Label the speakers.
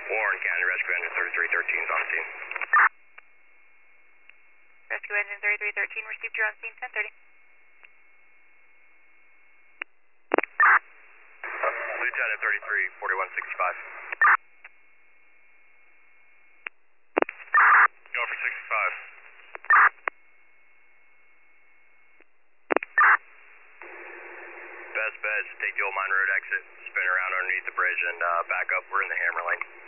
Speaker 1: Warren County, Rescue Engine 3313 is on the scene.
Speaker 2: Rescue Engine 3313, received, you're on scene, 1030.
Speaker 1: Lieutenant 33, 4165. Going for 65. Best bet is to take the old mine road exit, spin around underneath the bridge, and back up. We're in the Hammer lane.